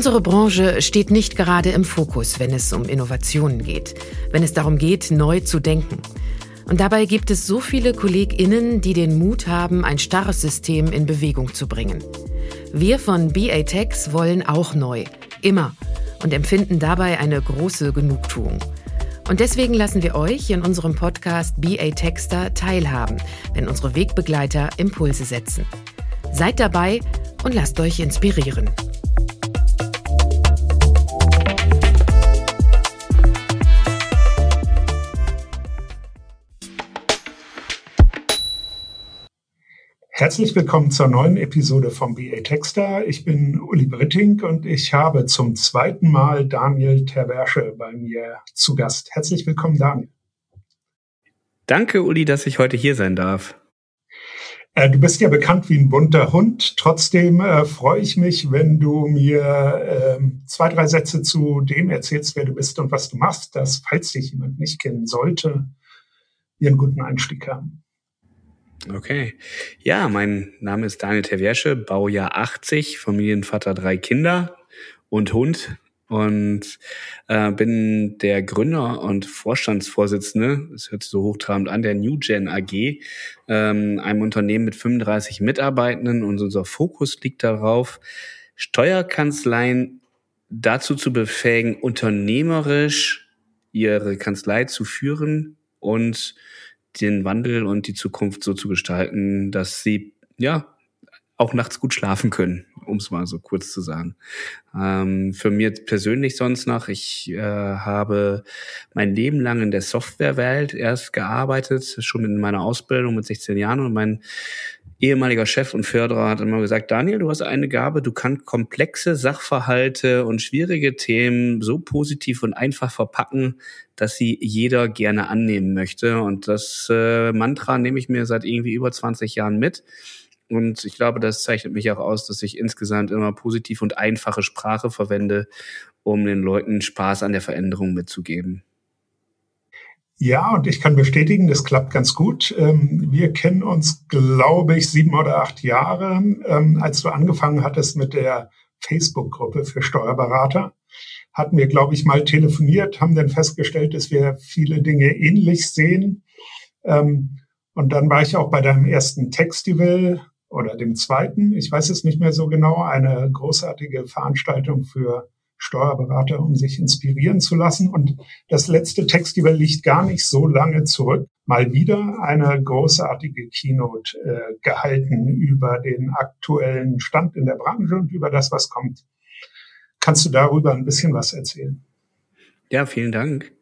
Unsere Branche steht nicht gerade im Fokus, wenn es um Innovationen geht, wenn es darum geht, neu zu denken. Und dabei gibt es so viele KollegInnen, die den Mut haben, ein starres System in Bewegung zu bringen. Wir von BA-Tex wollen auch neu, immer, und empfinden dabei eine große Genugtuung. Und deswegen lassen wir euch in unserem Podcast BA-Texter teilhaben, wenn unsere Wegbegleiter Impulse setzen. Seid dabei und lasst euch inspirieren. Herzlich willkommen zur neuen Episode vom BA-Texter. Ich bin Uli Britting und ich habe zum zweiten Mal Daniel Terwersche bei mir zu Gast. Herzlich willkommen, Daniel. Danke, Uli, dass ich heute hier sein darf. Du bist ja bekannt wie ein bunter Hund. Trotzdem freue ich mich, wenn du mir 2, 3 Sätze zu dem erzählst, wer du bist und was du machst, dass, falls dich jemand nicht kennen sollte, wir einen guten Einstieg haben. Okay. Ja, mein Name ist Daniel Terwersche, Baujahr 80, Familienvater, 3 Kinder und Hund und bin der Gründer und Vorstandsvorsitzende, das hört sich so hochtrabend an, der NewGen AG, einem Unternehmen mit 35 Mitarbeitenden, und unser Fokus liegt darauf, Steuerkanzleien dazu zu befähigen, unternehmerisch ihre Kanzlei zu führen und den Wandel und die Zukunft so zu gestalten, dass sie auch nachts gut schlafen können, um es mal so kurz zu sagen. Für mich persönlich sonst noch, ich habe mein Leben lang in der Softwarewelt erst gearbeitet, schon in meiner Ausbildung mit 16 Jahren, und mein ehemaliger Chef und Förderer hat immer gesagt: Daniel, du hast eine Gabe, du kannst komplexe Sachverhalte und schwierige Themen so positiv und einfach verpacken, dass sie jeder gerne annehmen möchte. Und das Mantra nehme ich mir seit irgendwie über 20 Jahren mit. Und ich glaube, das zeichnet mich auch aus, dass ich insgesamt immer positiv und einfache Sprache verwende, um den Leuten Spaß an der Veränderung mitzugeben. Ja, und ich kann bestätigen, das klappt ganz gut. Wir kennen uns, glaube ich, 7 oder 8 Jahre. Als du angefangen hattest mit der Facebook-Gruppe für Steuerberater, hatten wir, glaube ich, mal telefoniert, haben dann festgestellt, dass wir viele Dinge ähnlich sehen. Und dann war ich auch bei deinem ersten Textival oder dem zweiten, ich weiß es nicht mehr so genau, eine großartige Veranstaltung für Steuerberater, um sich inspirieren zu lassen. Und das letzte Textival liegt gar nicht so lange zurück. Mal wieder eine großartige Keynote gehalten über den aktuellen Stand in der Branche und über das, was kommt. Kannst du darüber ein bisschen was erzählen? Ja, vielen Dank.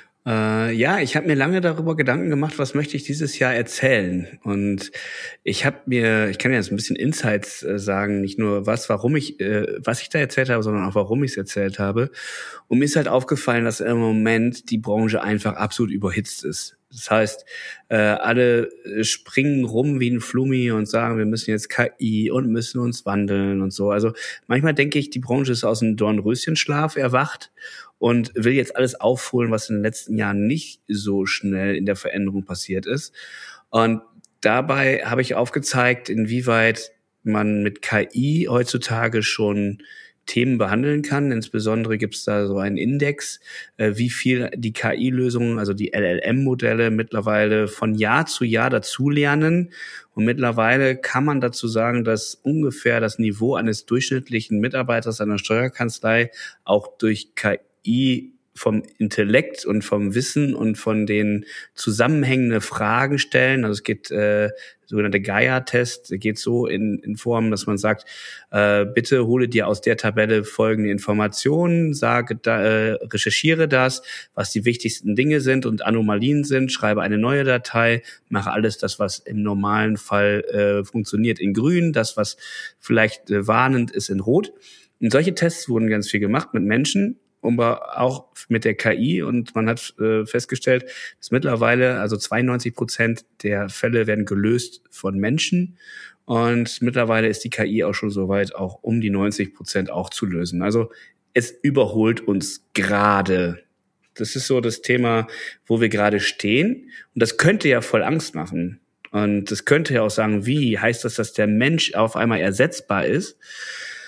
Ich habe mir lange darüber Gedanken gemacht, was möchte ich dieses Jahr erzählen. Und ich kann ja jetzt ein bisschen Insights sagen, nicht nur was ich da erzählt habe, sondern auch warum ich es erzählt habe. Und mir ist halt aufgefallen, dass im Moment die Branche einfach absolut überhitzt ist. Das heißt, alle springen rum wie ein Flummi und sagen, wir müssen jetzt KI und müssen uns wandeln und so. Also manchmal denke ich, die Branche ist aus einem Dornröschenschlaf erwacht und will jetzt alles aufholen, was in den letzten Jahren nicht so schnell in der Veränderung passiert ist. Und dabei habe ich aufgezeigt, inwieweit man mit KI heutzutage schon Themen behandeln kann. Insbesondere gibt es da so einen Index, wie viel die KI-Lösungen, also die LLM-Modelle, mittlerweile von Jahr zu Jahr dazulernen. Und mittlerweile kann man dazu sagen, dass ungefähr das Niveau eines durchschnittlichen Mitarbeiters einer Steuerkanzlei auch durch KI vom Intellekt und vom Wissen und von den zusammenhängenden Fragen stellen. Also es geht sogenannte Gaia-Test, geht so in Form, dass man sagt, bitte hole dir aus der Tabelle folgende Informationen, recherchiere das, was die wichtigsten Dinge sind und Anomalien sind, schreibe eine neue Datei, mache alles das, was im normalen Fall funktioniert, in grün, das, was vielleicht warnend ist, in rot. Und solche Tests wurden ganz viel gemacht mit Menschen, aber auch mit der KI, und man hat festgestellt, dass mittlerweile, also 92% der Fälle werden gelöst von Menschen, und mittlerweile ist die KI auch schon so weit, auch um die 90% auch zu lösen. Also es überholt uns gerade. Das ist so das Thema, wo wir gerade stehen, und das könnte ja voll Angst machen. Und das könnte ja auch sagen, wie heißt das, dass der Mensch auf einmal ersetzbar ist?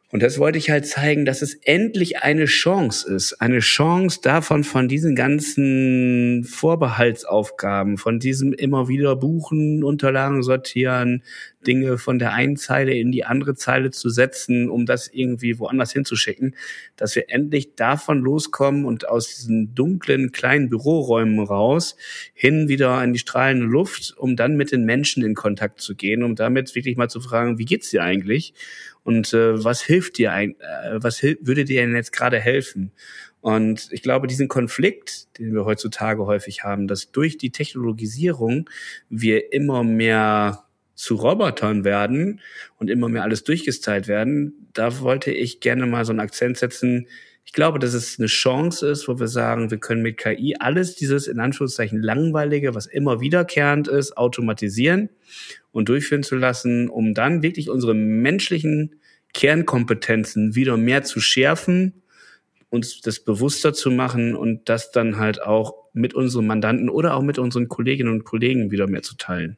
Und das wollte ich halt zeigen, dass es endlich eine Chance ist. Eine Chance davon, von diesen ganzen Vorbehaltsaufgaben, von diesem immer wieder buchen, Unterlagen sortieren, Dinge von der einen Zeile in die andere Zeile zu setzen, um das irgendwie woanders hinzuschicken, dass wir endlich davon loskommen und aus diesen dunklen kleinen Büroräumen raus hin wieder in die strahlende Luft, um dann mit den Menschen in Kontakt zu gehen, um damit wirklich mal zu fragen, wie geht's dir eigentlich? Und was hilft dir würde dir denn jetzt gerade helfen? Und ich glaube, diesen Konflikt, den wir heutzutage häufig haben, dass durch die Technologisierung wir immer mehr zu Robotern werden und immer mehr alles durchgestylt werden, da wollte ich gerne mal so einen Akzent setzen. Ich glaube, dass es eine Chance ist, wo wir sagen, wir können mit KI alles dieses in Anführungszeichen Langweilige, was immer wiederkehrend ist, automatisieren und durchführen zu lassen, um dann wirklich unsere menschlichen Kernkompetenzen wieder mehr zu schärfen, uns das bewusster zu machen und das dann halt auch mit unseren Mandanten oder auch mit unseren Kolleginnen und Kollegen wieder mehr zu teilen.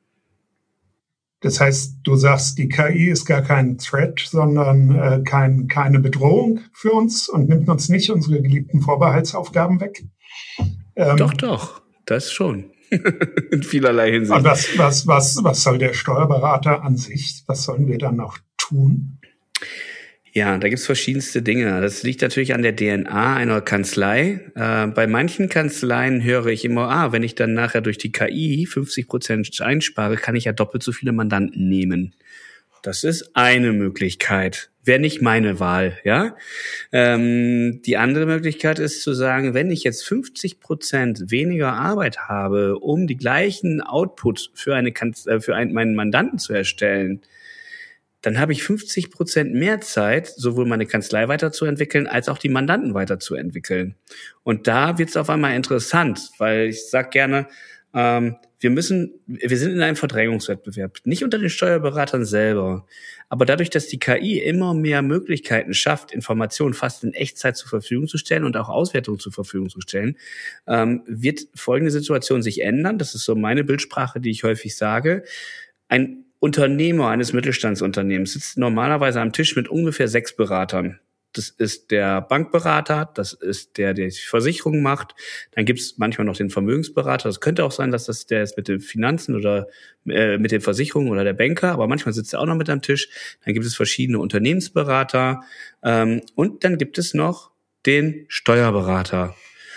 Das heißt, du sagst, die KI ist gar kein Threat, sondern keine Bedrohung für uns und nimmt uns nicht unsere geliebten Vorbehaltsaufgaben weg? Doch, das schon. In vielerlei Hinsicht. Und was soll der Steuerberater an sich? Was sollen wir dann noch tun? Ja, da gibt's verschiedenste Dinge. Das liegt natürlich an der DNA einer Kanzlei. Bei manchen Kanzleien höre ich immer, wenn ich dann nachher durch die KI 50% einspare, kann ich ja doppelt so viele Mandanten nehmen. Das ist eine Möglichkeit. Wäre nicht meine Wahl, ja. Die andere Möglichkeit ist zu sagen, wenn ich jetzt 50% weniger Arbeit habe, um die gleichen Output für meinen Mandanten zu erstellen, dann habe ich 50% mehr Zeit, sowohl meine Kanzlei weiterzuentwickeln, als auch die Mandanten weiterzuentwickeln. Und da wird es auf einmal interessant, weil ich sage gerne, wir sind in einem Verdrängungswettbewerb, nicht unter den Steuerberatern selber, aber dadurch, dass die KI immer mehr Möglichkeiten schafft, Informationen fast in Echtzeit zur Verfügung zu stellen und auch Auswertungen zur Verfügung zu stellen, wird folgende Situation sich ändern. Das ist so meine Bildsprache, die ich häufig sage. Ein Unternehmer eines Mittelstandsunternehmens sitzt normalerweise am Tisch mit ungefähr 6 Beratern. Das ist der Bankberater, das ist der die Versicherung macht. Dann gibt es manchmal noch den Vermögensberater. Das könnte auch sein, dass das der ist mit den Finanzen oder mit den Versicherungen oder der Banker. Aber manchmal sitzt er auch noch mit am Tisch. Dann gibt es verschiedene Unternehmensberater. Und dann gibt es noch den Steuerberater.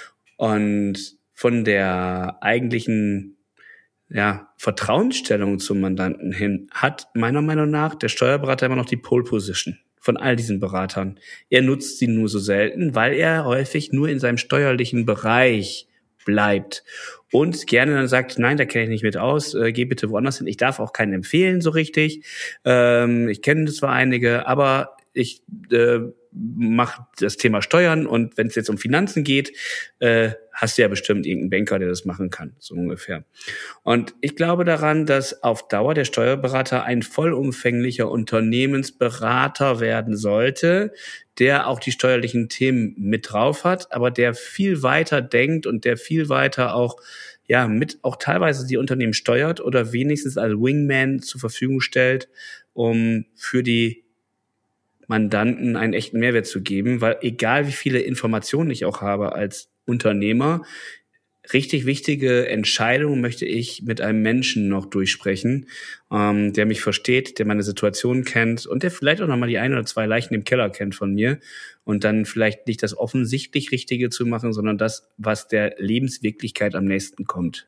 Und von der eigentlichen Vertrauensstellung zum Mandanten hin hat meiner Meinung nach der Steuerberater immer noch die Pole Position von all diesen Beratern. Er nutzt sie nur so selten, weil er häufig nur in seinem steuerlichen Bereich bleibt und gerne dann sagt, nein, da kenne ich nicht mit aus, geh bitte woanders hin. Ich darf auch keinen empfehlen so richtig. Ich kenne zwar einige, aber ich mache das Thema Steuern und wenn es jetzt um Finanzen geht, hast du ja bestimmt irgendeinen Banker, der das machen kann, so ungefähr. Und ich glaube daran, dass auf Dauer der Steuerberater ein vollumfänglicher Unternehmensberater werden sollte, der auch die steuerlichen Themen mit drauf hat, aber der viel weiter denkt und der viel weiter auch mit auch teilweise die Unternehmen steuert oder wenigstens als Wingman zur Verfügung stellt, um für die Mandanten einen echten Mehrwert zu geben, weil egal wie viele Informationen ich auch habe als Unternehmer, richtig wichtige Entscheidungen möchte ich mit einem Menschen noch durchsprechen, der mich versteht, der meine Situation kennt und der vielleicht auch noch mal die 1 oder 2 Leichen im Keller kennt von mir und dann vielleicht nicht das offensichtlich Richtige zu machen, sondern das, was der Lebenswirklichkeit am nächsten kommt.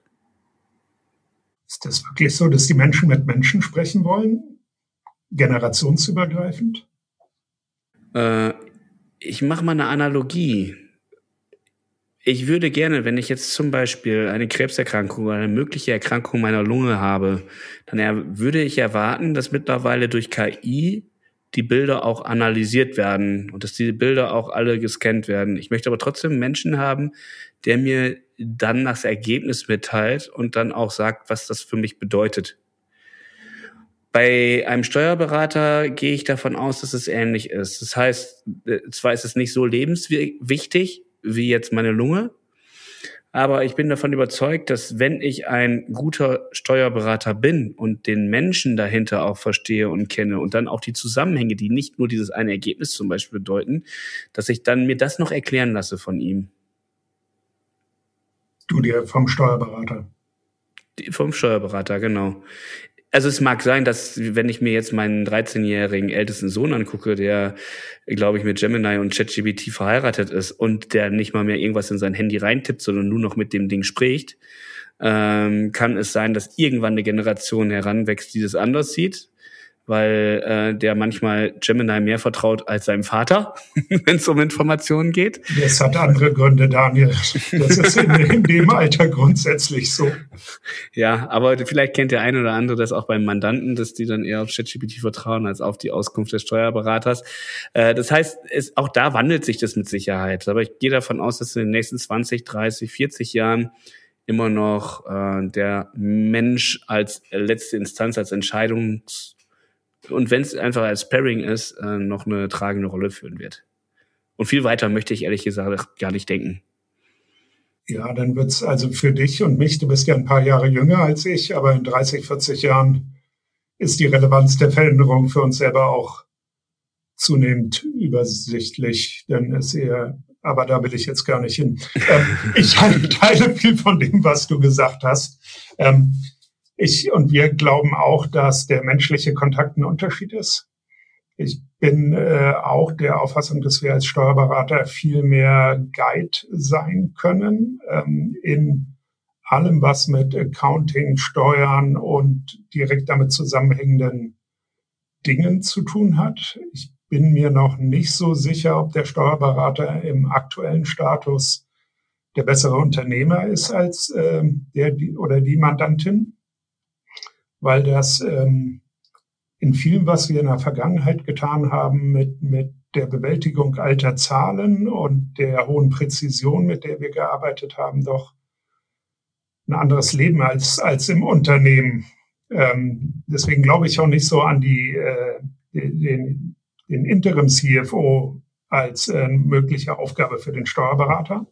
Ist das wirklich so, dass die Menschen mit Menschen sprechen wollen? Generationsübergreifend? Ich mache mal eine Analogie. Ich würde gerne, wenn ich jetzt zum Beispiel eine Krebserkrankung oder eine mögliche Erkrankung meiner Lunge habe, dann würde ich erwarten, dass mittlerweile durch KI die Bilder auch analysiert werden und dass die Bilder auch alle gescannt werden. Ich möchte aber trotzdem einen Menschen haben, der mir dann das Ergebnis mitteilt und dann auch sagt, was das für mich bedeutet. Bei einem Steuerberater gehe ich davon aus, dass es ähnlich ist. Das heißt, zwar ist es nicht so lebenswichtig wie jetzt meine Lunge, Aber ich bin davon überzeugt, dass wenn ich ein guter Steuerberater bin und den Menschen dahinter auch verstehe und kenne und dann auch die Zusammenhänge, die nicht nur dieses eine Ergebnis zum Beispiel bedeuten, dass ich dann mir das noch erklären lasse von ihm. Du dir vom Steuerberater? Vom Steuerberater, genau. Also es mag sein, dass, wenn ich mir jetzt meinen 13-jährigen ältesten Sohn angucke, der, glaube ich, mit Gemini und ChatGPT verheiratet ist und der nicht mal mehr irgendwas in sein Handy reintippt, sondern nur noch mit dem Ding spricht, kann es sein, dass irgendwann eine Generation heranwächst, die das anders sieht, weil der manchmal Gemini mehr vertraut als seinem Vater, wenn es um Informationen geht. Das hat andere Gründe, Daniel. Das ist in dem Alter grundsätzlich so. Ja, aber vielleicht kennt der eine oder andere das auch beim Mandanten, dass die dann eher auf ChatGPT vertrauen als auf die Auskunft des Steuerberaters. Das heißt, auch da wandelt sich das mit Sicherheit. Aber ich gehe davon aus, dass in den nächsten 20, 30, 40 Jahren immer noch der Mensch als letzte Instanz, als und wenn es einfach als Pairing ist, noch eine tragende Rolle führen wird. Und viel weiter möchte ich ehrlich gesagt gar nicht denken. Ja, dann wird's also für dich und mich, du bist ja ein paar Jahre jünger als ich, aber in 30, 40 Jahren ist die Relevanz der Veränderung für uns selber auch zunehmend übersichtlich, denn es eher, aber da will ich jetzt gar nicht hin. Ich teile viel von dem, was du gesagt hast. Ich und wir glauben auch, dass der menschliche Kontakt ein Unterschied ist. Ich bin auch der Auffassung, dass wir als Steuerberater viel mehr Guide sein können in allem, was mit Accounting, Steuern und direkt damit zusammenhängenden Dingen zu tun hat. Ich bin mir noch nicht so sicher, ob der Steuerberater im aktuellen Status der bessere Unternehmer ist als die Mandantin, weil das in vielem, was wir in der Vergangenheit getan haben, mit der Bewältigung alter Zahlen und der hohen Präzision, mit der wir gearbeitet haben, doch ein anderes Leben als im Unternehmen. Deswegen glaube ich auch nicht so an den Interim-CFO als mögliche Aufgabe für den Steuerberater.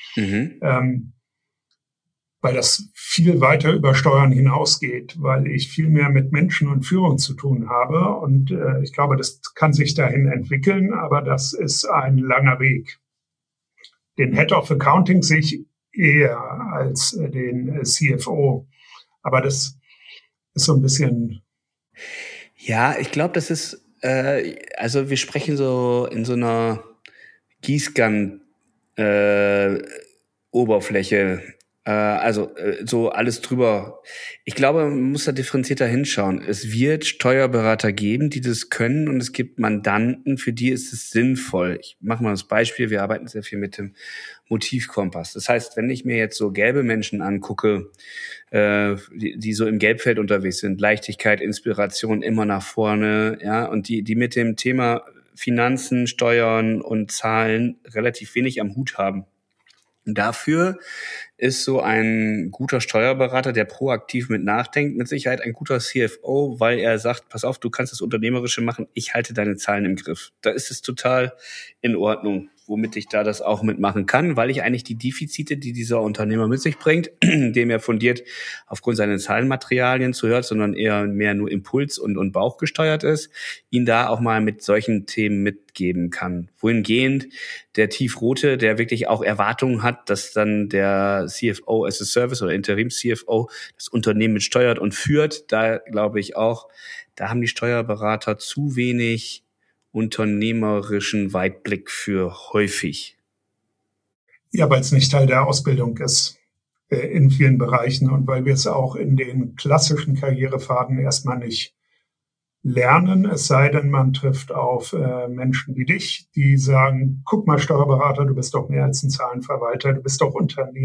Weil das viel weiter über Steuern hinausgeht, weil ich viel mehr mit Menschen und Führung zu tun habe. Und ich glaube, das kann sich dahin entwickeln, aber das ist ein langer Weg. Den Head of Accounting sehe ich eher als den CFO. Aber das ist so ein bisschen... Ja, ich glaube, das ist, also wir sprechen so in so einer Gießkann-Oberfläche. So alles drüber. Ich glaube, man muss da differenzierter hinschauen. Es wird Steuerberater geben, die das können, und es gibt Mandanten, für die ist es sinnvoll. Ich mache mal das Beispiel, wir arbeiten sehr viel mit dem Motivkompass. Das heißt, wenn ich mir jetzt so gelbe Menschen angucke, die so im Gelbfeld unterwegs sind, Leichtigkeit, Inspiration, immer nach vorne, ja, und die mit dem Thema Finanzen, Steuern und Zahlen relativ wenig am Hut haben. Dafür ist so ein guter Steuerberater, der proaktiv mit nachdenkt, mit Sicherheit ein guter CFO, weil er sagt, pass auf, du kannst das Unternehmerische machen, ich halte deine Zahlen im Griff. Da ist es total in Ordnung, womit ich da das auch mitmachen kann, weil ich eigentlich die Defizite, die dieser Unternehmer mit sich bringt, dem er fundiert aufgrund seiner Zahlenmaterialien zuhört, sondern eher mehr nur Impuls und Bauch gesteuert ist, ihn da auch mal mit solchen Themen mitgeben kann. Wohingehend der Tiefrote, der wirklich auch Erwartungen hat, dass dann der CFO as a Service oder Interim-CFO das Unternehmen mit steuert und führt, da glaube ich auch, da haben die Steuerberater zu wenig unternehmerischen Weitblick für häufig. Ja, weil es nicht Teil der Ausbildung ist in vielen Bereichen und weil wir es auch in den klassischen Karrierepfaden erstmal nicht lernen, es sei denn, man trifft auf Menschen wie dich, die sagen, guck mal, Steuerberater, du bist doch mehr als ein Zahlenverwalter, du bist doch Unternehmer.